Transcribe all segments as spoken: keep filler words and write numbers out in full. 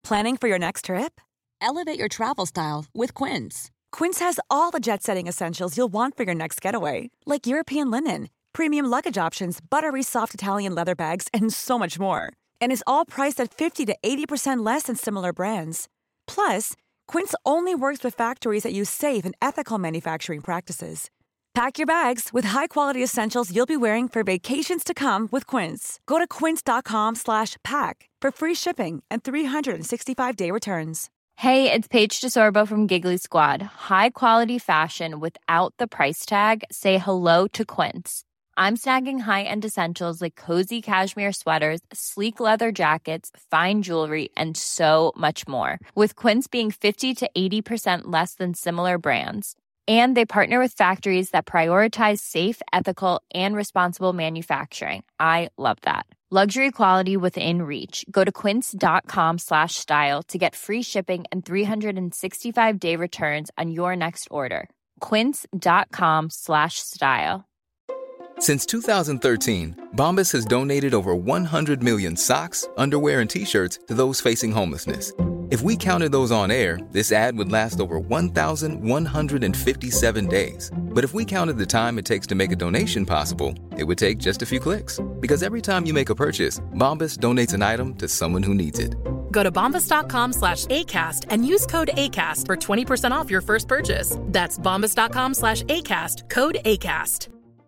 Planning for your next trip? Elevate your travel style with Quince. Quince has all the jet-setting essentials you'll want for your next getaway, like European linen, premium luggage options, buttery soft Italian leather bags, and so much more. And is all priced at fifty to eighty percent less than similar brands. Plus, Quince only works with factories that use safe and ethical manufacturing practices. Pack your bags with high-quality essentials you'll be wearing for vacations to come with Quince. Go to quince.com slash pack for free shipping and three sixty-five day returns. Hey, it's Paige DeSorbo from Giggly Squad. High quality fashion without the price tag. Say hello to Quince. I'm snagging high-end essentials like cozy cashmere sweaters, sleek leather jackets, fine jewelry, and so much more. With Quince being fifty to eighty percent less than similar brands. And they partner with factories that prioritize safe, ethical, and responsible manufacturing. I love that. Luxury quality within reach. Go to quince.com slash style to get free shipping and three sixty-five day returns on your next order. Quince.com slash style. Since two thousand thirteen, Bombas has donated over one hundred million socks, underwear, and T-shirts to those facing homelessness. If we counted those on air, this ad would last over one thousand one hundred fifty-seven days. But if we counted the time it takes to make a donation possible, it would take just a few clicks. Because every time you make a purchase, Bombas donates an item to someone who needs it. Go to bombas.com slash ACAST and use code ACAST for twenty percent off your first purchase. That's bombas.com slash ACAST, code ACAST.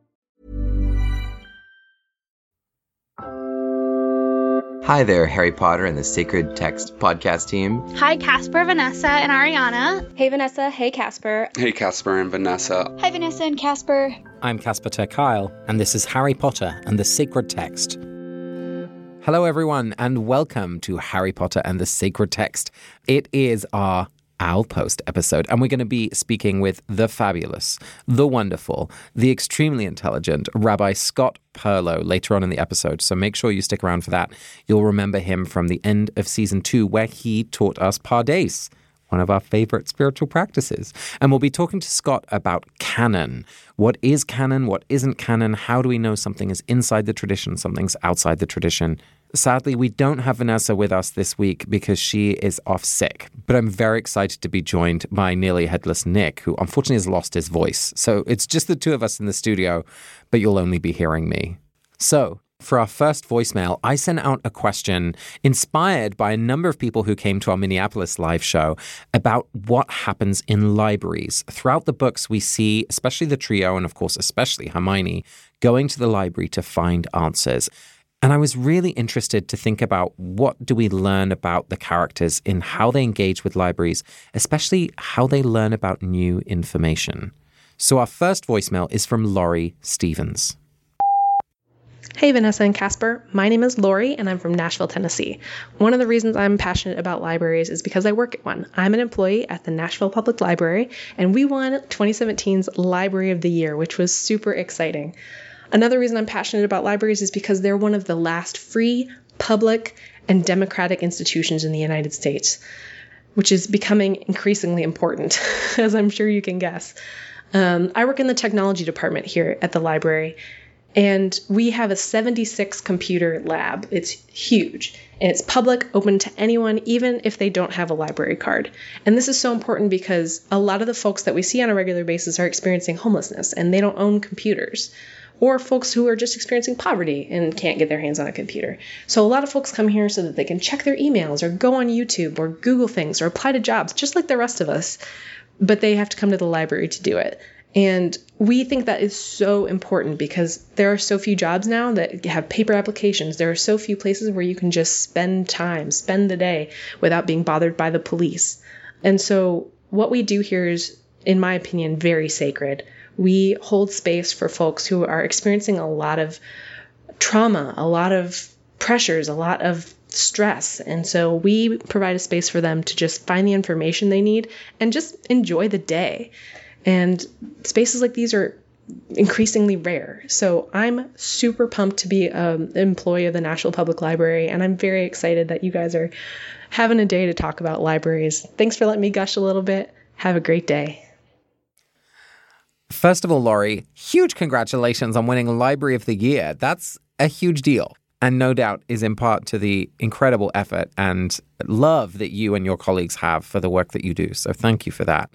Hi there, Harry Potter and the Sacred Text podcast team. Hi, Casper, Vanessa, and Ariana. Hey, Vanessa. Hey, Casper. Hey, Casper and Vanessa. Hi, Vanessa and Casper. I'm Casper ter Kuile, and this is Harry Potter and the Sacred Text. Hello, everyone, and welcome to Harry Potter and the Sacred Text. It is our Owlpost episode, and we're going to be speaking with the fabulous, the wonderful, the extremely intelligent Rabbi Scott Perlow later on in the episode, so make sure you stick around for that. You'll remember him from the end of season two, where he taught us Pardes, one of our favorite spiritual practices. And we'll be talking to Scott about canon. What is canon? What isn't canon? How do we know something is inside the tradition, something's outside the tradition? Sadly, we don't have Vanessa with us this week because she is off sick. But I'm very excited to be joined by nearly headless Nick, who unfortunately has lost his voice. So it's just the two of us in the studio, but you'll only be hearing me. So, for our first voicemail, I sent out a question inspired by a number of people who came to our Minneapolis live show about what happens in libraries. Throughout the books, we see, especially the trio, and of course, especially Hermione, going to the library to find answers. And I was really interested to think about what do we learn about the characters in how they engage with libraries, especially how they learn about new information. So our first voicemail is from Laurie Stevens. Hey, Vanessa and Casper. My name is Laurie, and I'm from Nashville, Tennessee. One of the reasons I'm passionate about libraries is because I work at one. I'm an employee at the Nashville Public Library, and we won twenty seventeen's Library of the Year, which was super exciting. Another reason I'm passionate about libraries is because they're one of the last free, public, and democratic institutions in the United States, which is becoming increasingly important, as I'm sure you can guess. Um, I work in the technology department here at the library, and we have a seventy-six computer lab. It's huge, and it's public, open to anyone, even if they don't have a library card. And this is so important because a lot of the folks that we see on a regular basis are experiencing homelessness, and they don't own computers. Or folks who are just experiencing poverty and can't get their hands on a computer. So a lot of folks come here so that they can check their emails or go on YouTube or Google things or apply to jobs, just like the rest of us. But they have to come to the library to do it. And we think that is so important because there are so few jobs now that have paper applications. There are so few places where you can just spend time, spend the day without being bothered by the police. And so what we do here is, in my opinion, very sacred. We hold space for folks who are experiencing a lot of trauma, a lot of pressures, a lot of stress. And so we provide a space for them to just find the information they need and just enjoy the day. And spaces like these are increasingly rare. So I'm super pumped to be an employee of the Nashville Public Library, and I'm very excited that you guys are having a day to talk about libraries. Thanks for letting me gush a little bit. Have a great day. First of all, Laurie, huge congratulations on winning Library of the Year. That's a huge deal. and no doubt is in part to the incredible effort and love that you and your colleagues have for the work that you do. So thank you for that.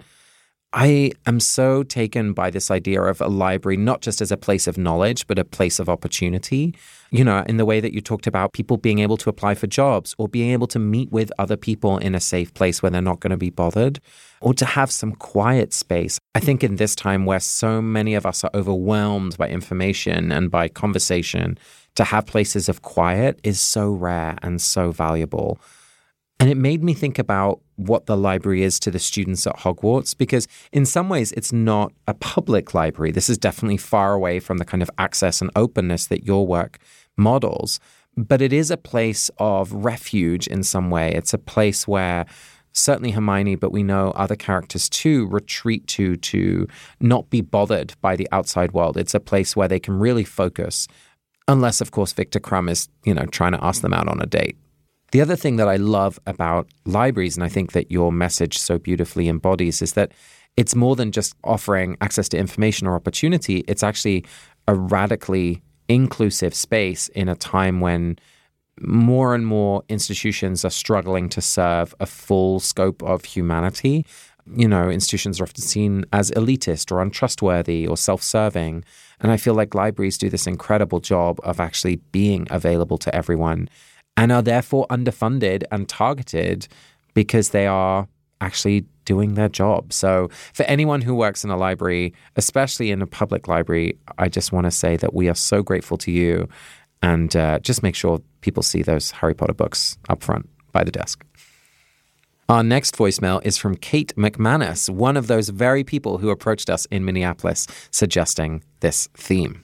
I am so taken by this idea of a library, not just as a place of knowledge, but a place of opportunity. You know, in the way that you talked about people being able to apply for jobs or being able to meet with other people in a safe place where they're not going to be bothered, or to have some quiet space. I think in this time where so many of us are overwhelmed by information and by conversation, to have places of quiet is so rare and so valuable. And it made me think about what the library is to the students at Hogwarts, because in some ways it's not a public library. This is definitely far away from the kind of access and openness that your work models. But it is a place of refuge in some way. It's a place where certainly Hermione, but we know other characters too, retreat to to not be bothered by the outside world. It's a place where they can really focus, unless, of course, Victor Crumb is, you know, trying to ask them out on a date. The other thing that I love about libraries, and I think that your message so beautifully embodies, is that it's more than just offering access to information or opportunity. It's actually a radically inclusive space in a time when more and more institutions are struggling to serve a full scope of humanity. You know, institutions are often seen as elitist or untrustworthy or self-serving. And I feel like libraries do this incredible job of actually being available to everyone, and are therefore underfunded and targeted because they are actually doing their job. So for anyone who works in a library, especially in a public library, I just want to say that we are so grateful to you, and uh, just make sure people see those Harry Potter books up front by the desk. Our next voicemail is from Kate McManus, one of those very people who approached us in Minneapolis suggesting this theme.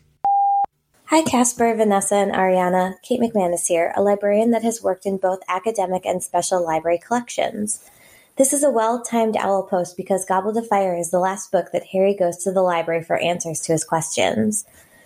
Hi, Casper, Vanessa, and Ariana. Kate McManus here, a librarian that has worked in both academic and special library collections. This is a well-timed owl post because Goblet of Fire is the last book that Harry goes to the library for answers to his questions.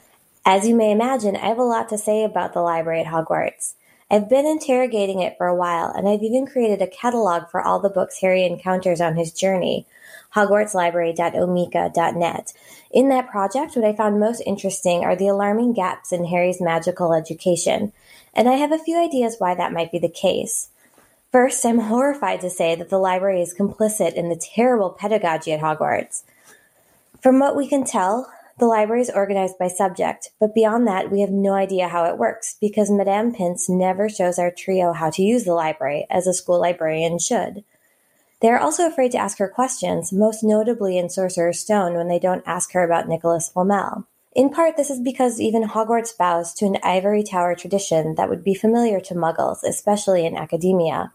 As you may imagine, I have a lot to say about the library at Hogwarts. I've been interrogating it for a while, and I've even created a catalog for all the books Harry encounters on his journey, hogwarts library dot omeka dot net. In that project, what I found most interesting are the alarming gaps in Harry's magical education, and I have a few ideas why that might be the case. First, I'm horrified to say that the library is complicit in the terrible pedagogy at Hogwarts. From what we can tell, the library is organized by subject, but beyond that, we have no idea how it works, because Madame Pince never shows our trio how to use the library, as a school librarian should. They are also afraid to ask her questions, most notably in Sorcerer's Stone when they don't ask her about Nicholas Flamel. In part, this is because even Hogwarts bows to an ivory tower tradition that would be familiar to Muggles, especially in academia.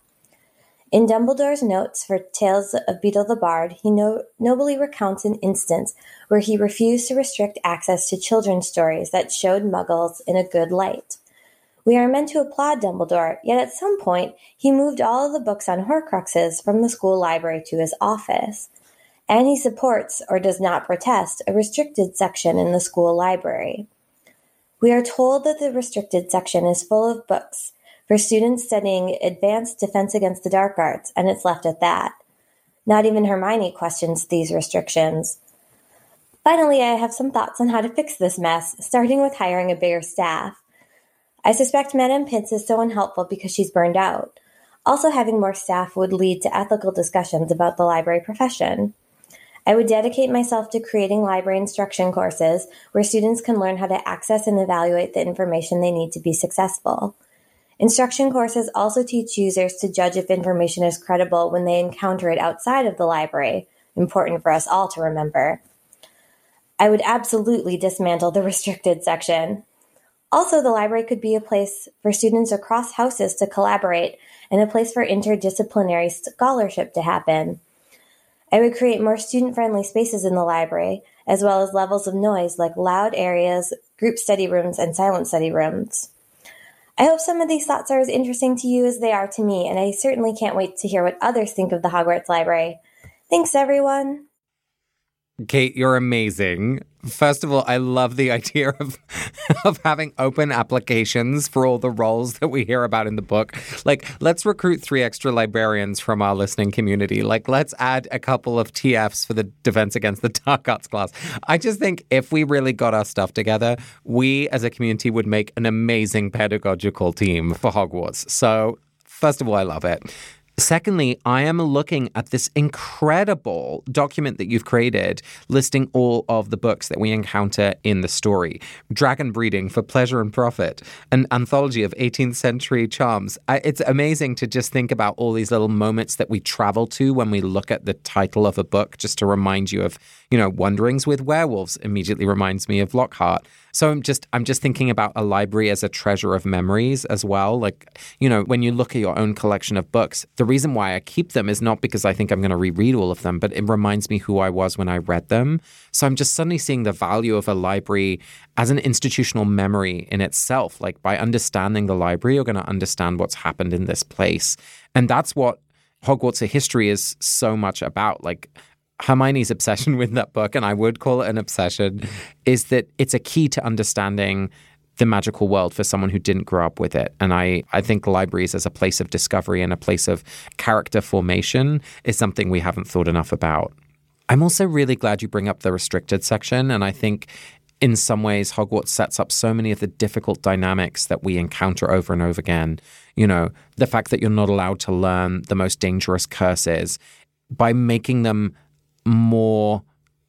In Dumbledore's notes for Tales of Beedle the Bard, he no- nobly recounts an instance where he refused to restrict access to children's stories that showed Muggles in a good light. We are meant to applaud Dumbledore, yet at some point he moved all of the books on Horcruxes from the school library to his office. And he supports, or does not protest, a restricted section in the school library. We are told that the restricted section is full of books for students studying advanced defense against the dark arts, and it's left at that. Not even Hermione questions these restrictions. Finally, I have some thoughts on how to fix this mess, starting with hiring a bigger staff. I suspect Madame Pince is so unhelpful because she's burned out. Also, having more staff would lead to ethical discussions about the library profession. I would dedicate myself to creating library instruction courses where students can learn how to access and evaluate the information they need to be successful. Instruction courses also teach users to judge if information is credible when they encounter it outside of the library, important for us all to remember. I would absolutely dismantle the restricted section. Also, the library could be a place for students across houses to collaborate and a place for interdisciplinary scholarship to happen. I would create more student-friendly spaces in the library, as well as levels of noise like loud areas, group study rooms, and silent study rooms. I hope some of these thoughts are as interesting to you as they are to me, and I certainly can't wait to hear what others think of the Hogwarts Library. Thanks, everyone. Kate, you're amazing. First of all, I love the idea of of having open applications for all the roles that we hear about in the book. Like, let's recruit three extra librarians from our listening community. Like, let's add a couple of T Fs for the Defense Against the Dark Arts class. I just think if we really got our stuff together, we as a community would make an amazing pedagogical team for Hogwarts. So, first of all, I love it. Secondly, I am looking at this incredible document that you've created listing all of the books that we encounter in the story. Dragon Breeding for Pleasure and Profit, an anthology of eighteenth century charms. It's amazing to just think about all these little moments that we travel to when we look at the title of a book, just to remind you of, you know, Wanderings with Werewolves immediately reminds me of Lockhart. So I'm just I'm just thinking about a library as a treasure of memories as well. Like, you know, when you look at your own collection of books, the reason why I keep them is not because I think I'm going to reread all of them, but it reminds me who I was when I read them. So I'm just suddenly seeing the value of a library as an institutional memory in itself. Like, by understanding the library, you're going to understand what's happened in this place. And that's what Hogwarts: A History is so much about. Like, Hermione's obsession with that book, and I would call it an obsession, is that it's a key to understanding the magical world for someone who didn't grow up with it. And I, I think libraries as a place of discovery and a place of character formation is something we haven't thought enough about. I'm also really glad you bring up the restricted section, and I think in some ways Hogwarts sets up so many of the difficult dynamics that we encounter over and over again. You know, the fact that you're not allowed to learn the most dangerous curses. By making them more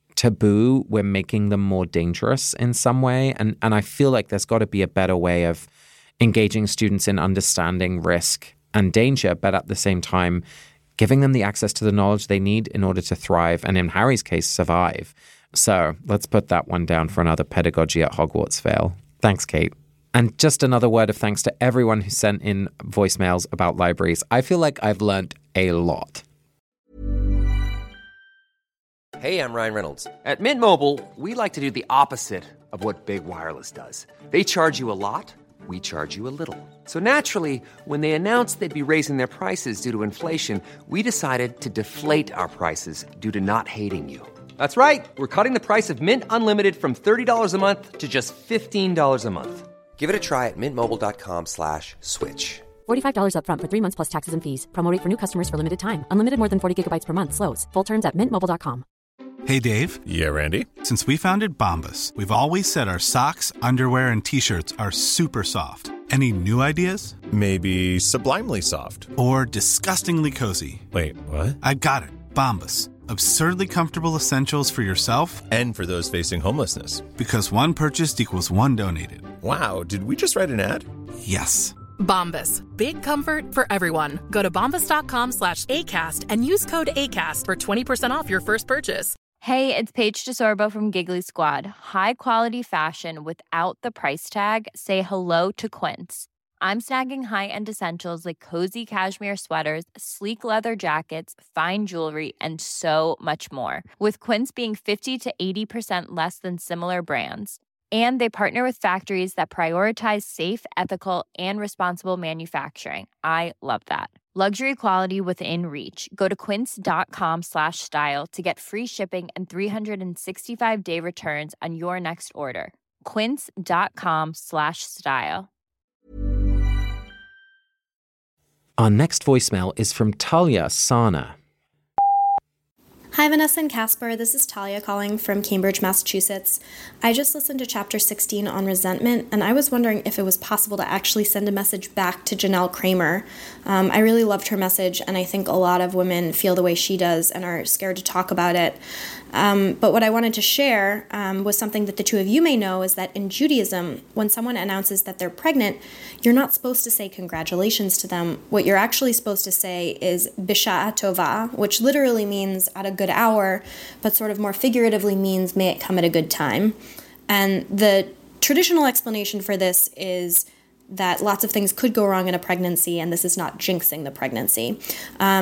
taboo, we're making them more dangerous in some way. And and I feel like there's got to be a better way of engaging students in understanding risk and danger, but at the same time, giving them the access to the knowledge they need in order to thrive, and in Harry's case, survive. So let's put that one down for another Pedagogy at Hogwarts fail. Thanks, Kate. And just another word of thanks to everyone who sent in voicemails about libraries. I feel like I've learned a lot. Hey, I'm Ryan Reynolds. At Mint Mobile, we like to do the opposite of what Big Wireless does. They charge you a lot, we charge you a little. So naturally, when they announced they'd be raising their prices due to inflation, we decided to deflate our prices due to not hating you. That's right. We're cutting the price of Mint Unlimited from thirty dollars a month to just fifteen dollars a month. Give it a try at mintmobile.com slash switch. forty-five dollars up front for three months plus taxes and fees. Promo rate for new customers for limited time. Unlimited more than forty gigabytes per month slows. Full terms at mint mobile dot com. Hey, Dave. Yeah, Randy. Since we founded Bombas, we've always said our socks, underwear, and T-shirts are super soft. Any new ideas? Maybe sublimely soft. Or disgustingly cozy. Wait, what? I got it. Bombas. Absurdly comfortable essentials for yourself and for those facing homelessness. Because one purchased equals one donated. Wow, did we just write an ad? Yes. Bombas. Big comfort for everyone. Go to bombas.com slash ACAST and use code ACAST for twenty percent off your first purchase. Hey, it's Paige DeSorbo from Giggly Squad. High quality fashion without the price tag. Say hello to Quince. I'm snagging high-end essentials like cozy cashmere sweaters, sleek leather jackets, fine jewelry, and so much more. With Quince being fifty to eighty percent less than similar brands. And they partner with factories that prioritize safe, ethical, and responsible manufacturing. I love that. Luxury quality within reach. Go to quince.com slash style to get free shipping and three sixty-five day returns on your next order. Quince.com slash style. Our next voicemail is from Talia Sana. Hi, Vanessa and Casper. This is Talia calling from Cambridge, Massachusetts. I just listened to Chapter sixteen on resentment, and I was wondering if it was possible to actually send a message back to Janelle Kramer. Um, I really loved her message, and I think a lot of women feel the way she does and are scared to talk about it. Um, but what I wanted to share um, was something that the two of you may know, is that in Judaism, when someone announces that they're pregnant, you're not supposed to say congratulations to them. What you're actually supposed to say is Bisha'a Tova, which literally means at a good hour, but sort of more figuratively means may it come at a good time. And the traditional explanation for this is that lots of things could go wrong in a pregnancy, and this is not jinxing the pregnancy. Um,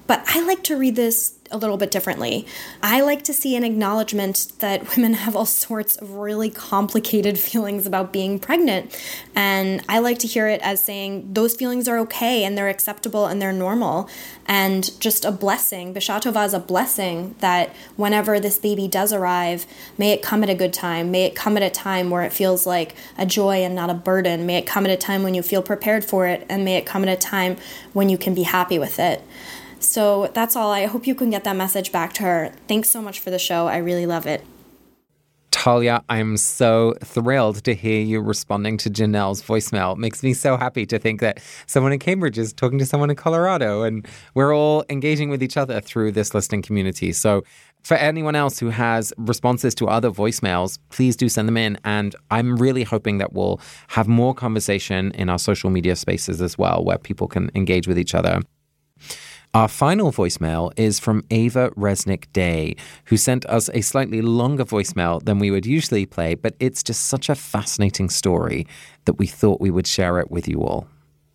But I like to read this a little bit differently. I like to see an acknowledgement that women have all sorts of really complicated feelings about being pregnant. And I like to hear it as saying those feelings are okay and they're acceptable and they're normal. And just a blessing. B'Shah Tovah is a blessing that whenever this baby does arrive, may it come at a good time. May it come at a time where it feels like a joy and not a burden. May it come at a time when you feel prepared for it. And may it come at a time when you can be happy with it. So that's all. I hope you can get that message back to her. Thanks so much for the show. I really love it. Talia, I'm so thrilled to hear you responding to Janelle's voicemail. It makes me so happy to think that someone in Cambridge is talking to someone in Colorado, and we're all engaging with each other through this listening community. So for anyone else who has responses to other voicemails, please do send them in. And I'm really hoping that we'll have more conversation in our social media spaces as well, where people can engage with each other. Our final voicemail is from Ava Resnick Day, who sent us a slightly longer voicemail than we would usually play, but it's just such a fascinating story that we thought we would share it with you all.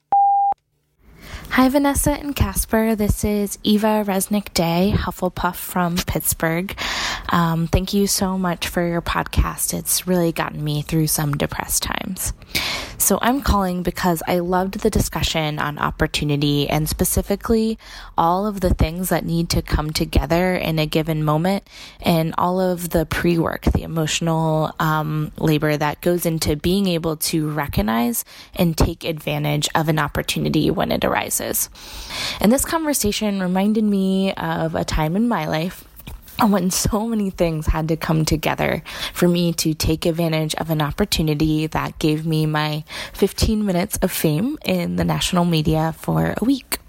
Hi, Vanessa and Casper. This is Eva Resnick Day, Hufflepuff from Pittsburgh. Um, thank you so much for your podcast. It's really gotten me through some depressed times. So I'm calling because I loved the discussion on opportunity and specifically all of the things that need to come together in a given moment and all of the pre-work, the emotional um, labor that goes into being able to recognize and take advantage of an opportunity when it arises. And this conversation reminded me of a time in my life when so many things had to come together for me to take advantage of an opportunity that gave me my fifteen minutes of fame in the national media for a week.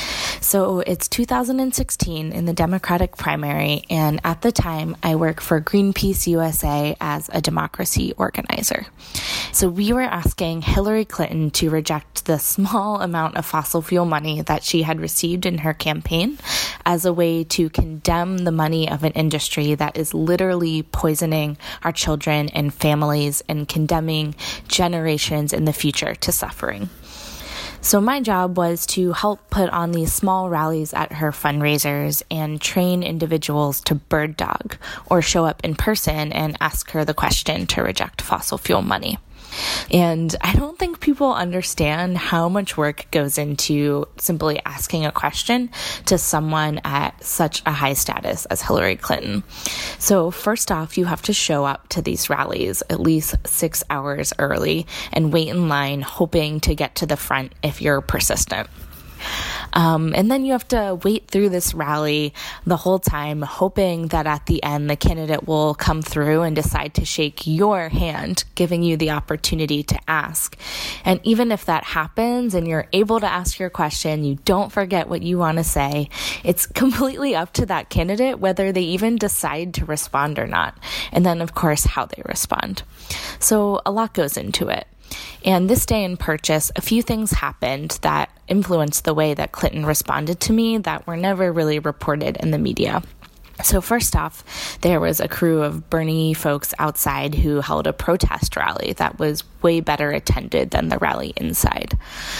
So it's two thousand sixteen in the Democratic primary, and at the time I work for Greenpeace U S A as a democracy organizer. So we were asking Hillary Clinton to reject the small amount of fossil fuel money that she had received in her campaign as a way to condemn the money of an industry that is literally poisoning our children and families and condemning generations in the future to suffering. So my job was to help put on these small rallies at her fundraisers and train individuals to bird dog or show up in person and ask her the question to reject fossil fuel money. And I don't think people understand how much work goes into simply asking a question to someone at such a high status as Hillary Clinton. So first off, you have to show up to these rallies at least six hours early and wait in line, hoping to get to the front if you're persistent. Um, and then you have to wait through this rally the whole time, hoping that at the end the candidate will come through and decide to shake your hand, giving you the opportunity to ask. And even if that happens and you're able to ask your question, you don't forget what you want to say, it's completely up to that candidate whether they even decide to respond or not. And then, of course, how they respond. So a lot goes into it. And this day in Purchase, a few things happened that influenced the way that Clinton responded to me that were never really reported in the media. So first off, there was a crew of Bernie folks outside who held a protest rally that was way better attended than the rally inside.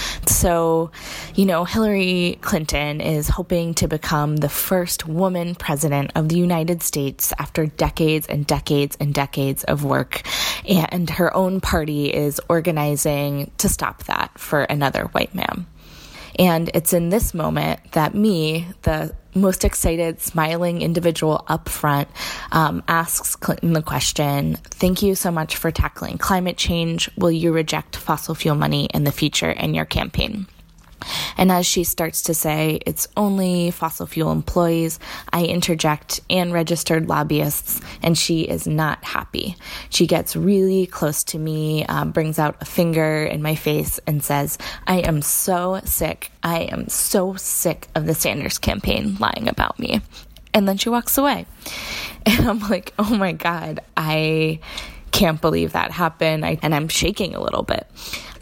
So, you know, Hillary Clinton is hoping to become the first woman president of the United States after decades and decades and decades of work. And her own party is organizing to stop that for another white man. And it's in this moment that me, the most excited, smiling individual up front, um, asks Clinton the question, thank you so much for tackling climate change. Will you reject fossil fuel money in the future in your campaign? And as she starts to say, it's only fossil fuel employees, I interject, and registered lobbyists, and she is not happy. She gets really close to me, um, brings out a finger in my face, and says, I am so sick. I am so sick of the Sanders campaign lying about me. And then she walks away. And I'm like, oh my God, I can't believe that happened. I, and I'm shaking a little bit.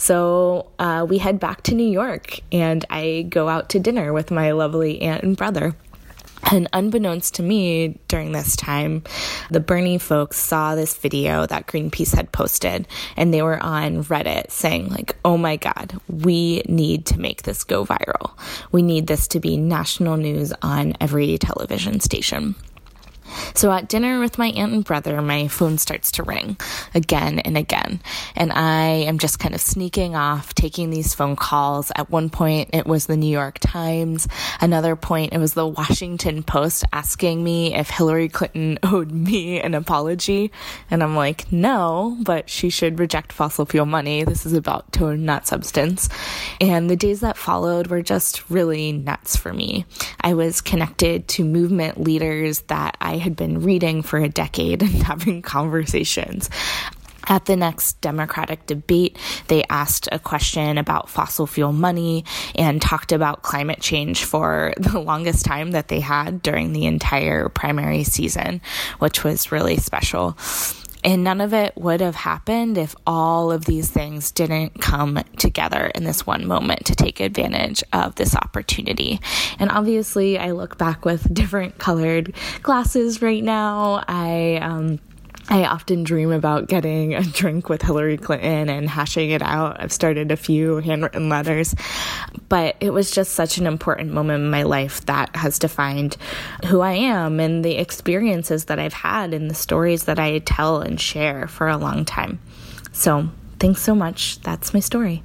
So uh, we head back to New York, and I go out to dinner with my lovely aunt and brother. And unbeknownst to me during this time, the Bernie folks saw this video that Greenpeace had posted, and they were on Reddit saying like, oh my God, we need to make this go viral. We need this to be national news on every television station. So at dinner with my aunt and brother, my phone starts to ring again and again. And I am just kind of sneaking off, taking these phone calls. At one point, it was the New York Times. Another point, it was the Washington Post asking me if Hillary Clinton owed me an apology. And I'm like, no, but she should reject fossil fuel money. This is about tone, not substance. And the days that followed were just really nuts for me. I was connected to movement leaders that I had been reading for a decade and having conversations. At the next Democratic debate, they asked a question about fossil fuel money and talked about climate change for the longest time that they had during the entire primary season, which was really special. And none of it would have happened if all of these things didn't come together in this one moment to take advantage of this opportunity. And obviously, I look back with different colored glasses right now. I, um, I often dream about getting a drink with Hillary Clinton and hashing it out. I've started a few handwritten letters, but it was just such an important moment in my life that has defined who I am and the experiences that I've had and the stories that I tell and share for a long time. So thanks so much. That's my story.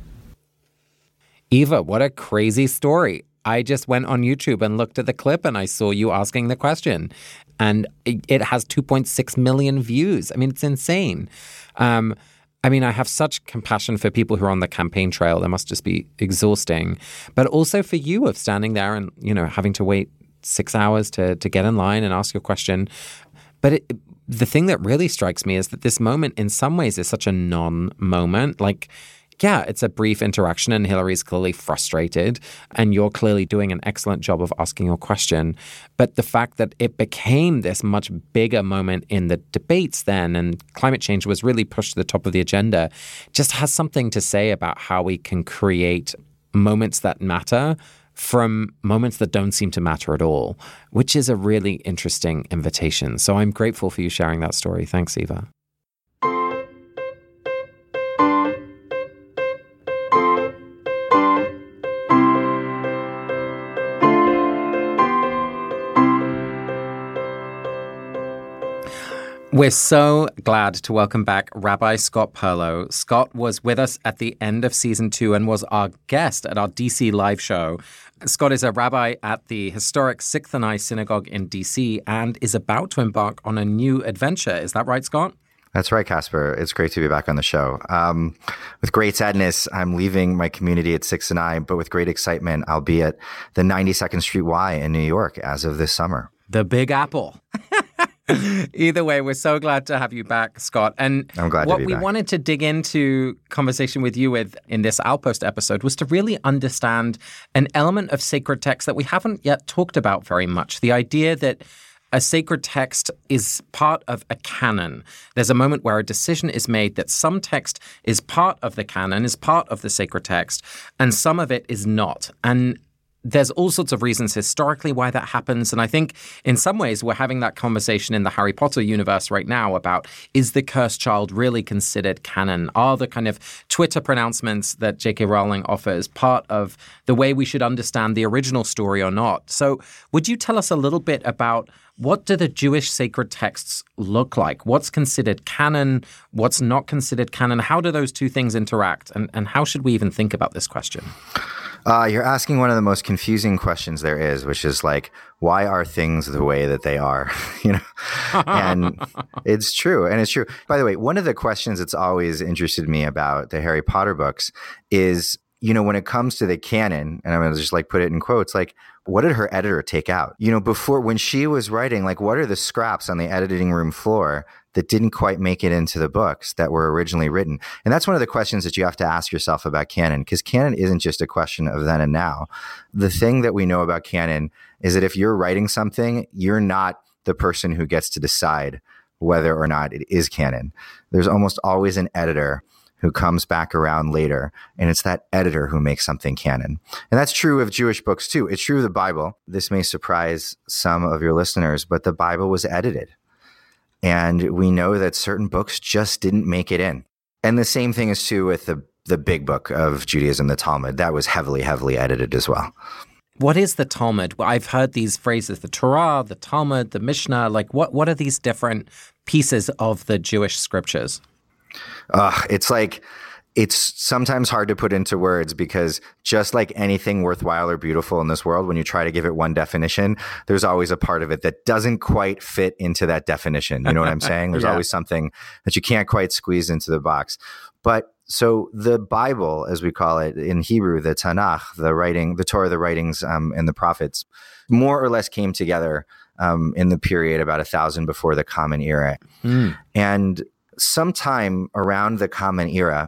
Eva, what a crazy story. I just went on YouTube and looked at the clip and I saw you asking the question. And it has two point six million views. I mean, it's insane. Um, I mean, I have such compassion for people who are on the campaign trail. That must just be exhausting. But also for you of standing there and, you know, having to wait six hours to, to get in line and ask your question. But it, the thing that really strikes me is that this moment in some ways is such a non-moment. Like, yeah, it's a brief interaction and Hillary's clearly frustrated and you're clearly doing an excellent job of asking your question. But the fact that it became this much bigger moment in the debates then and climate change was really pushed to the top of the agenda just has something to say about how we can create moments that matter from moments that don't seem to matter at all, which is a really interesting invitation. So I'm grateful for you sharing that story. Thanks, Eva. We're so glad to welcome back Rabbi Scott Perlow. Scott was with us at the end of season two and was our guest at our D C live show. Scott is a rabbi at the historic Sixth and I Synagogue in D C and is about to embark on a new adventure. Is that right, Scott? That's right, Casper. It's great to be back on the show. Um, with great sadness, I'm leaving my community at Sixth and I, but with great excitement, I'll be at the ninety-second Street Y in New York as of this summer. The Big Apple. Either way, we're so glad to have you back, Scott. And I'm glad what to be we back. wanted to dig into conversation with you with in this Outpost episode was to really understand an element of sacred text that we haven't yet talked about very much. The idea that a sacred text is part of a canon. There's a moment where a decision is made that some text is part of the canon, is part of the sacred text, and some of it is not. And there's all sorts of reasons historically why that happens. And I think in some ways we're having that conversation in the Harry Potter universe right now about, is the Cursed Child really considered canon? Are the kind of Twitter pronouncements that J K Rowling offers part of the way we should understand the original story or not? So would you tell us a little bit about what do the Jewish sacred texts look like? What's considered canon? What's not considered canon? How do those two things interact? And, and how should we even think about this question? Uh, you're asking one of the most confusing questions there is, which is like, why are things the way that they are? You know, and it's true. And it's true. By the way, one of the questions that's always interested me about the Harry Potter books is, you know, when it comes to the canon, and I'm going to just like put it in quotes, like, what did her editor take out? You know, before when she was writing, like, what are the scraps on the editing room floor that didn't quite make it into the books that were originally written? And that's one of the questions that you have to ask yourself about canon, because canon isn't just a question of then and now. The thing that we know about canon is that if you're writing something, you're not the person who gets to decide whether or not it is canon. There's almost always an editor who comes back around later, and it's that editor who makes something canon. And that's true of Jewish books too. It's true of the Bible. This may surprise some of your listeners, but the Bible was edited. And we know that certain books just didn't make it in. And the same thing is true with the, the big book of Judaism, the Talmud. That was heavily, heavily edited as well. What is the Talmud? I've heard these phrases, the Torah, the Talmud, the Mishnah. Like, what, what are these different pieces of the Jewish scriptures? Uh, it's like, it's sometimes hard to put into words because just like anything worthwhile or beautiful in this world, when you try to give it one definition, there's always a part of it that doesn't quite fit into that definition. You know what I'm saying? There's yeah. always something that you can't quite squeeze into the box. But so the Bible, as we call it in Hebrew, the Tanakh, the writing, the Torah, the writings, um, and the prophets, more or less came together um, in the period about a thousand before the Common Era. Mm. And sometime around the Common Era,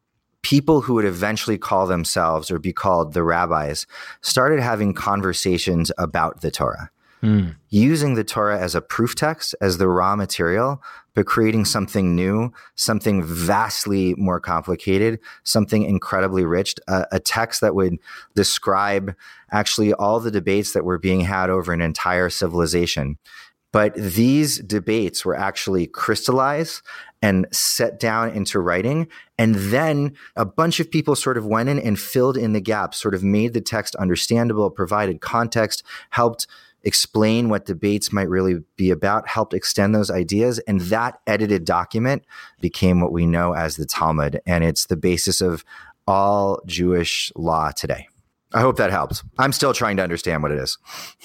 people who would eventually call themselves or be called the rabbis started having conversations about the Torah, mm. using the Torah as a proof text, as the raw material, but creating something new, something vastly more complicated, something incredibly rich, a, a text that would describe actually all the debates that were being had over an entire civilization. But these debates were actually crystallized and set down into writing. And then a bunch of people sort of went in and filled in the gaps, sort of made the text understandable, provided context, helped explain what debates might really be about, helped extend those ideas. And that edited document became what we know as the Talmud. And it's the basis of all Jewish law today. I hope that helps. I'm still trying to understand what it is.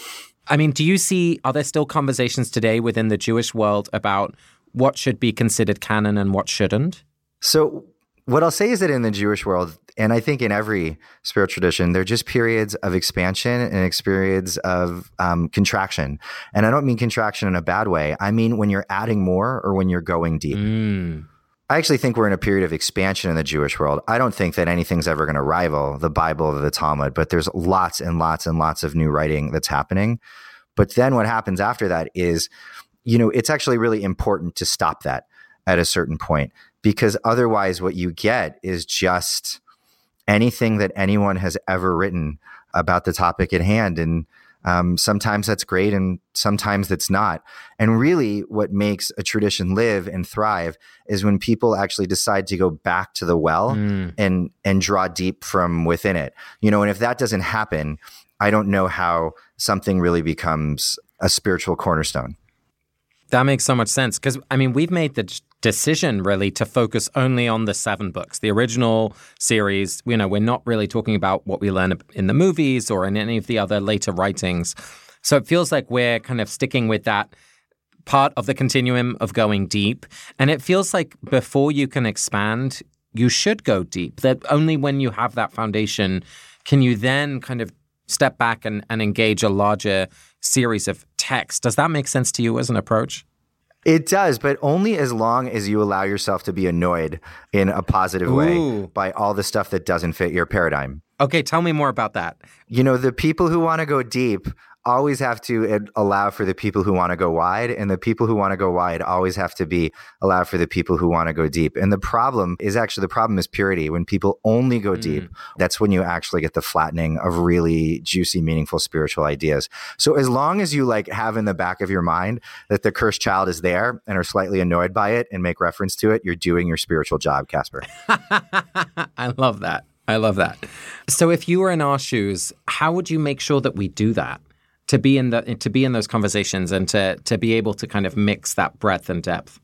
I mean, do you see, are there still conversations today within the Jewish world about what should be considered canon and what shouldn't? So what I'll say is that in the Jewish world, and I think in every spiritual tradition, there are just periods of expansion and periods of um, contraction. And I don't mean contraction in a bad way. I mean when you're adding more or when you're going deep. Mm. I actually think we're in a period of expansion in the Jewish world. I don't think that anything's ever going to rival the Bible or the Talmud, but there's lots and lots and lots of new writing that's happening. But then what happens after that is, you know, it's actually really important to stop that at a certain point, because otherwise what you get is just anything that anyone has ever written about the topic at hand. And Um, sometimes that's great and sometimes that's not. And really what makes a tradition live and thrive is when people actually decide to go back to the well mm. and, and draw deep from within it. You know, and if that doesn't happen, I don't know how something really becomes a spiritual cornerstone. That makes so much sense because, I mean, we've made the decision really to focus only on the seven books, the original series. You know, we're not really talking about what we learn in the movies or in any of the other later writings. So it feels like we're kind of sticking with that part of the continuum of going deep. And it feels like before you can expand, you should go deep. That only when you have that foundation can you then kind of step back and, and engage a larger series of texts. Does that make sense to you as an approach? It does, but only as long as you allow yourself to be annoyed in a positive Ooh. way by all the stuff that doesn't fit your paradigm. Okay, tell me more about that. You know, the people who want to go deep always have to allow for the people who want to go wide, and the people who want to go wide always have to be allow for the people who want to go deep. And the problem is actually, the problem is purity. When people only go mm. deep, that's when you actually get the flattening of really juicy, meaningful spiritual ideas. So as long as you like have in the back of your mind that the cursed child is there and are slightly annoyed by it and make reference to it, you're doing your spiritual job, Casper. I love that. I love that. So if you were in our shoes, how would you make sure that we do that? To be in the to be in those conversations and to to be able to kind of mix that breadth and depth?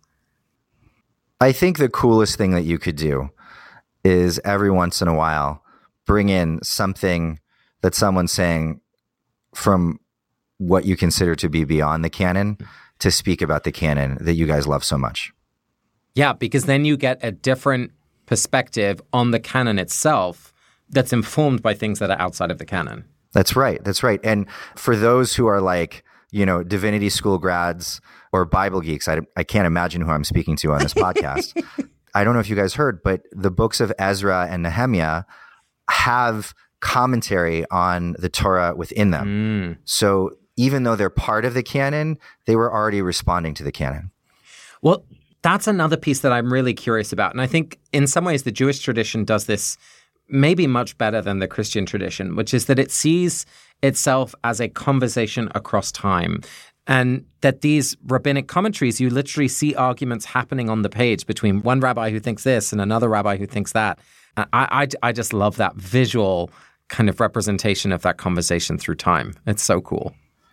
I think the coolest thing that you could do is every once in a while bring in something that someone's saying from what you consider to be beyond the canon to speak about the canon that you guys love so much. Yeah, because then you get a different perspective on the canon itself that's informed by things that are outside of the canon. That's right. That's right. And for those who are like, you know, divinity school grads or Bible geeks, I, I can't imagine who I'm speaking to on this podcast. I don't know if you guys heard, but the books of Ezra and Nehemiah have commentary on the Torah within them. Mm. So even though they're part of the canon, they were already responding to the canon. Well, that's another piece that I'm really curious about. And I think in some ways the Jewish tradition does this maybe much better than the Christian tradition, which is that it sees itself as a conversation across time. And that these rabbinic commentaries, you literally see arguments happening on the page between one rabbi who thinks this and another rabbi who thinks that. I, I, I just love that visual kind of representation of that conversation through time. It's so cool.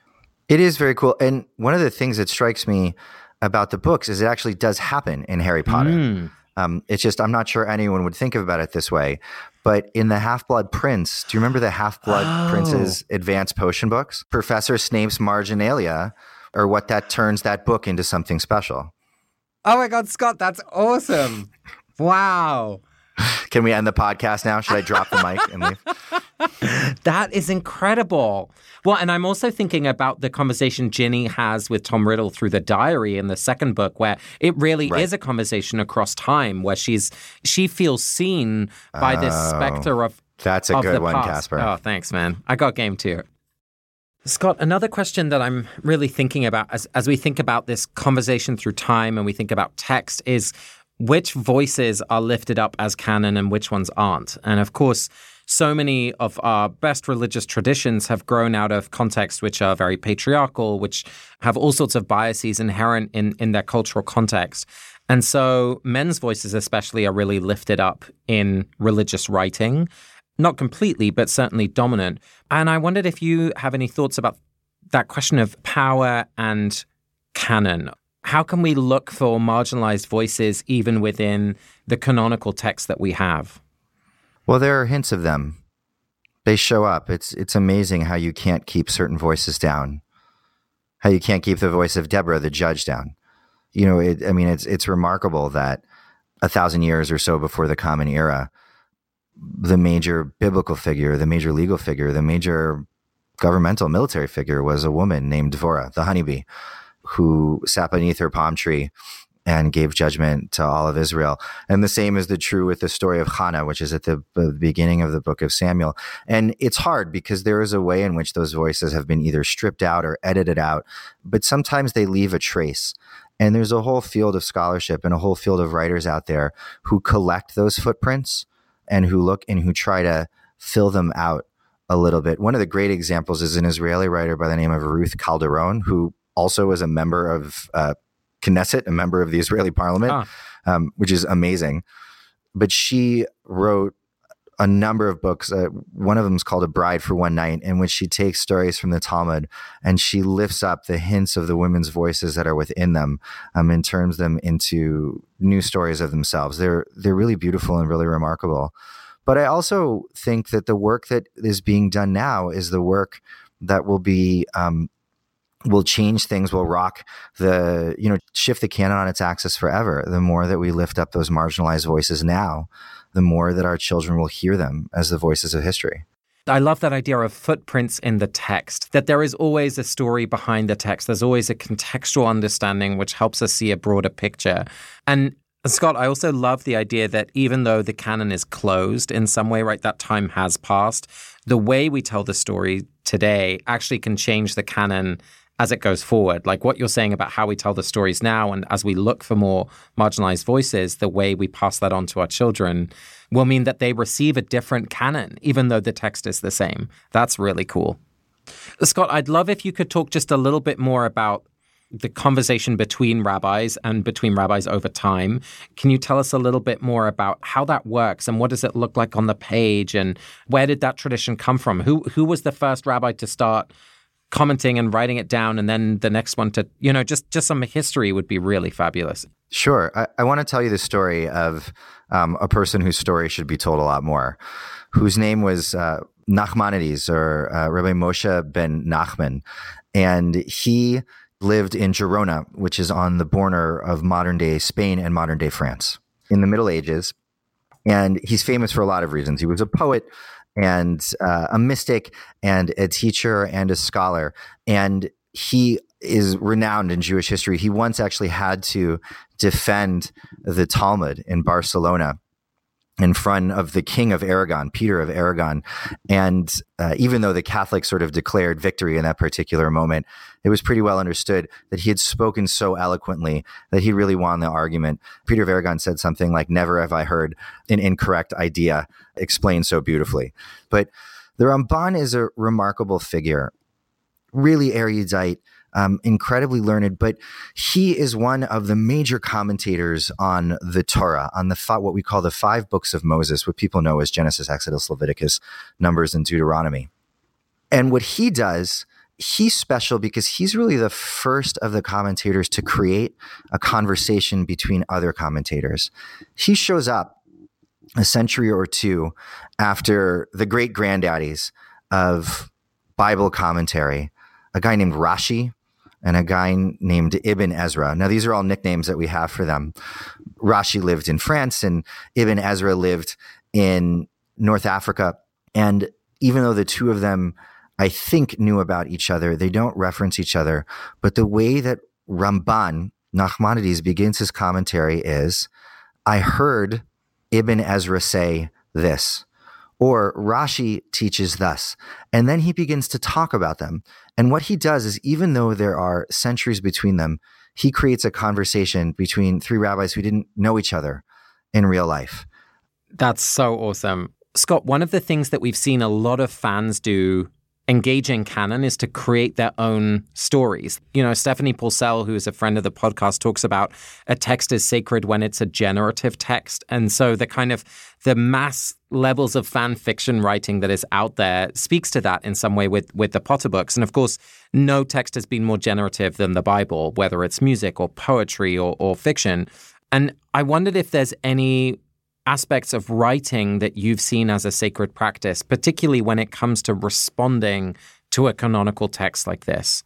It is very cool. And one of the things that strikes me about the books is it actually does happen in Harry Potter. Mm. Um, it's just, I'm not sure anyone would think about it this way. But in the Half-Blood Prince, do you remember the Half-Blood oh. Prince's advanced potion books? Professor Snape's marginalia, or what that turns that book into something special. Oh my God, Scott, that's awesome. Wow. Can we end the podcast now? Should I drop the mic and leave? That is incredible. Well, and I'm also thinking about the conversation Ginny has with Tom Riddle through the diary in the second book, where it really right. is a conversation across time, where she's she feels seen by oh, this specter of That's a of good the one, past. Casper. Oh, thanks, man. I got game too. Scott, another question that I'm really thinking about as, as we think about this conversation through time and we think about text is which voices are lifted up as canon and which ones aren't. And of course, so many of our best religious traditions have grown out of contexts which are very patriarchal, which have all sorts of biases inherent in, in their cultural context. And so men's voices especially are really lifted up in religious writing. Not completely, but certainly dominant. And I wondered if you have any thoughts about that question of power and canon. How can we look for marginalized voices even within the canonical text that we have? Well, there are hints of them. They show up. It's it's amazing how you can't keep certain voices down. How you can't keep the voice of Deborah, the judge, down. You know, it, I mean, it's it's remarkable that a thousand years or so before the Common Era, the major biblical figure, the major legal figure, the major governmental military figure was a woman named Dvorah, the honeybee, who sat beneath her palm tree and gave judgment to all of Israel. And the same is the true with the story of Hannah, which is at the, the beginning of the book of Samuel. And it's hard because there is a way in which those voices have been either stripped out or edited out, but sometimes they leave a trace. And there's a whole field of scholarship and a whole field of writers out there who collect those footprints and who look and who try to fill them out a little bit. One of the great examples is an Israeli writer by the name of Ruth Calderon, who also is a member of uh, Knesset, a member of the Israeli parliament, ah. um, which is amazing. But she wrote a number of books. Uh, one of them is called A Bride for One Night, in which she takes stories from the Talmud and she lifts up the hints of the women's voices that are within them um, and turns them into new stories of themselves. They're they're really beautiful and really remarkable. But I also think that the work that is being done now is the work that will be um, will change things, will rock the, you know, shift the canon on its axis forever. The more that we lift up those marginalized voices now, the more that our children will hear them as the voices of history. I love that idea of footprints in the text, that there is always a story behind the text. There's always a contextual understanding which helps us see a broader picture. And Scott, I also love the idea that even though the canon is closed in some way, right, that time has passed, the way we tell the story today actually can change the canon as it goes forward. Like what you're saying about how we tell the stories now, and as we look for more marginalized voices, the way we pass that on to our children will mean that they receive a different canon, even though the text is the same. That's really cool. Scott, I'd love if you could talk just a little bit more about the conversation between rabbis and between rabbis over time. Can you tell us a little bit more about how that works and what does it look like on the page and where did that tradition come from? Who who was the first rabbi to start commenting and writing it down, and then the next one to, you know, just, just some history would be really fabulous. Sure. I, I want to tell you the story of um, a person whose story should be told a lot more, whose name was uh, Nachmanides, or uh, Rabbi Moshe ben Nachman. And he lived in Girona, which is on the border of modern-day Spain and modern-day France in the Middle Ages. And he's famous for a lot of reasons. He was a poet and uh, a mystic and a teacher and a scholar. And he is renowned in Jewish history. He once actually had to defend the Talmud in Barcelona in front of the king of Aragon, Peter of Aragon. And uh, even though the Catholics sort of declared victory in that particular moment, it was pretty well understood that he had spoken so eloquently that he really won the argument. Peter of Aragon said something like, "Never have I heard an incorrect idea explained so beautifully." But the Ramban is a remarkable figure, really erudite, Um, incredibly learned, but he is one of the major commentators on the Torah, on the what we call the five books of Moses, what people know as Genesis, Exodus, Leviticus, Numbers, and Deuteronomy. And what he does, he's special because he's really the first of the commentators to create a conversation between other commentators. He shows up a century or two after the great granddaddies of Bible commentary, a guy named Rashi, and a guy named Ibn Ezra. Now, these are all nicknames that we have for them. Rashi lived in France, and Ibn Ezra lived in North Africa. And even though the two of them, I think, knew about each other, they don't reference each other. But the way that Ramban, Nachmanides, begins his commentary is, "I heard Ibn Ezra say this," or "Rashi teaches thus." And then he begins to talk about them. And what he does is, even though there are centuries between them, he creates a conversation between three rabbis who didn't know each other in real life. That's so awesome. Scott, one of the things that we've seen a lot of fans do engaging canon is to create their own stories. You know, Stephanie Paulsell, who is a friend of the podcast, talks about a text is sacred when it's a generative text. And so the kind of the mass levels of fan fiction writing that is out there speaks to that in some way with, with the Potter books. And of course, no text has been more generative than the Bible, whether it's music or poetry or, or fiction. And I wondered if there's any aspects of writing that you've seen as a sacred practice, particularly when it comes to responding to a canonical text like this?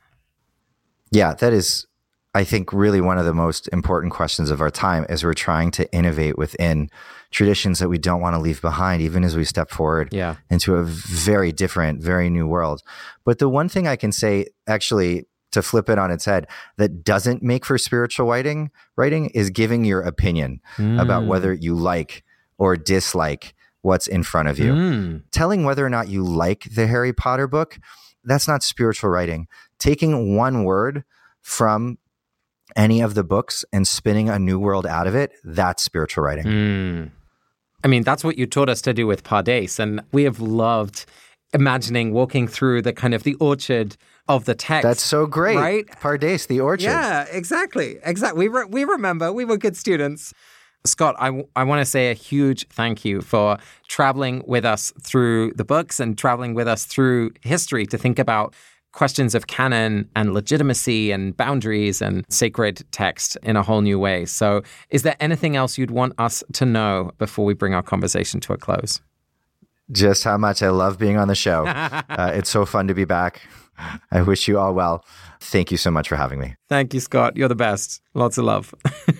Yeah, that is, I think, really one of the most important questions of our time as we're trying to innovate within traditions that we don't want to leave behind, even as we step forward yeah. into a very different, very new world. But the one thing I can say, actually, to flip it on its head, that doesn't make for spiritual writing, writing is giving your opinion mm. about whether you like or dislike what's in front of you. Mm. Telling whether or not you like the Harry Potter book, that's not spiritual writing. Taking one word from any of the books and spinning a new world out of it, that's spiritual writing. Mm. I mean, that's what you taught us to do with Pardes, and we have loved imagining walking through the kind of the orchard of the text. That's so great. Right? Pardes, the orchard. Yeah, exactly. Exactly. We, re- we remember. We were good students. Scott, I, w- I want to say a huge thank you for traveling with us through the books and traveling with us through history to think about questions of canon and legitimacy and boundaries and sacred text in a whole new way. So is there anything else you'd want us to know before we bring our conversation to a close? Just how much I love being on the show. uh, it's so fun to be back. I wish you all well. Thank you so much for having me. Thank you, Scott. You're the best. Lots of love.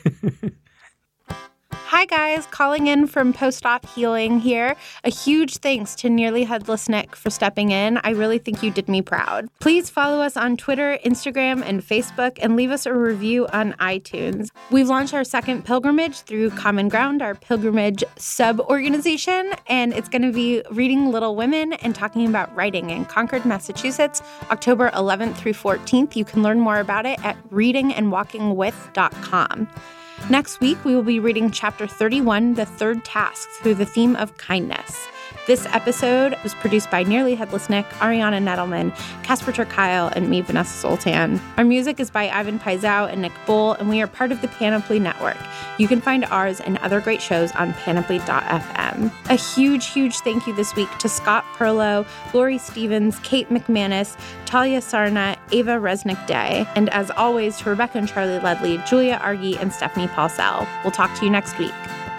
Hi guys, calling in from Post-Op Healing here. A huge thanks to Nearly Headless Nick for stepping in. I really think you did me proud. Please follow us on Twitter, Instagram, and Facebook, and leave us a review on iTunes. We've launched our second pilgrimage through Common Ground, our pilgrimage sub-organization, and it's going to be reading Little Women and talking about writing in Concord, Massachusetts, October eleventh through fourteenth. You can learn more about it at reading and walking with dot com. Next week, we will be reading Chapter thirty-one, The Third Task, through the theme of kindness. This episode was produced by Nearly Headless Nick, Ariana Nettleman, Casper ter Kuile, and me, Vanessa Sultan. Our music is by Ivan Paisau and Nick Bull, and we are part of the Panoply Network. You can find ours and other great shows on panoply dot f m. A huge, huge thank you this week to Scott Perlow, Lori Stevens, Kate McManus, Talia Sarna, Ava Resnick Day, and as always, to Rebecca and Charlie Ledley, Julia Argy, and Stephanie Paulsell. We'll talk to you next week.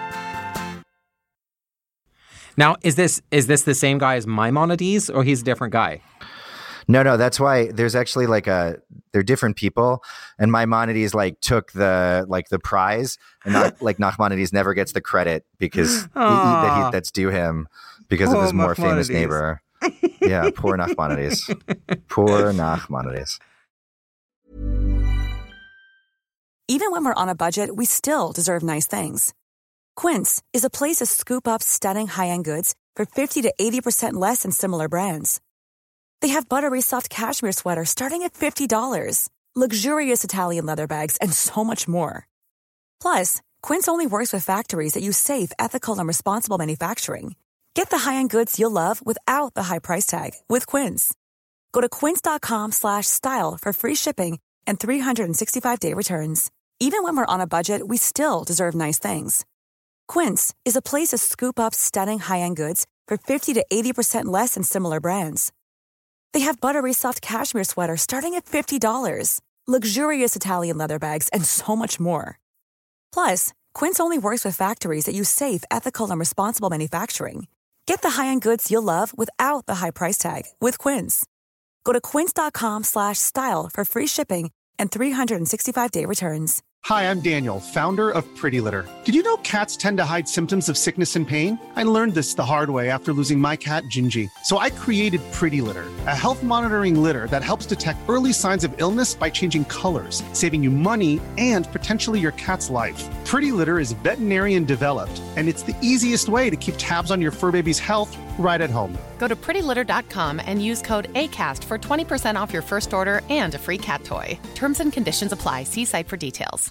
Now, is this is this the same guy as Maimonides, or he's a different guy? No, no, that's why there's actually like a, they're different people, and Maimonides like took the, like the prize, and not, like Nachmanides never gets the credit because he, that he, that's due him because poor of his more Nachmanides. famous neighbor. Yeah, poor Nachmanides. Poor Nachmanides. Even when we're on a budget, we still deserve nice things. Quince is a place to scoop up stunning high-end goods for fifty to eighty percent less than similar brands. They have buttery soft cashmere sweaters starting at fifty dollars, luxurious Italian leather bags, and so much more. Plus, Quince only works with factories that use safe, ethical, and responsible manufacturing. Get the high-end goods you'll love without the high price tag with Quince. Go to quince.com slash style for free shipping and three sixty-five day returns. Even when we're on a budget, we still deserve nice things. Quince is a place to scoop up stunning high-end goods for fifty to eighty percent less than similar brands. They have buttery soft cashmere sweaters starting at fifty dollars, luxurious Italian leather bags, and so much more. Plus, Quince only works with factories that use safe, ethical, and responsible manufacturing. Get the high-end goods you'll love without the high price tag with Quince. Go to quince.com slash style for free shipping and three sixty-five day returns. Hi, I'm Daniel, founder of Pretty Litter. Did you know cats tend to hide symptoms of sickness and pain? I learned this the hard way after losing my cat, Gingy. So I created Pretty Litter, a health monitoring litter that helps detect early signs of illness by changing colors, saving you money and potentially your cat's life. Pretty Litter is veterinarian developed, and it's the easiest way to keep tabs on your fur baby's health right at home. Go to pretty litter dot com and use code ACAST for twenty percent off your first order and a free cat toy. Terms and conditions apply. See site for details.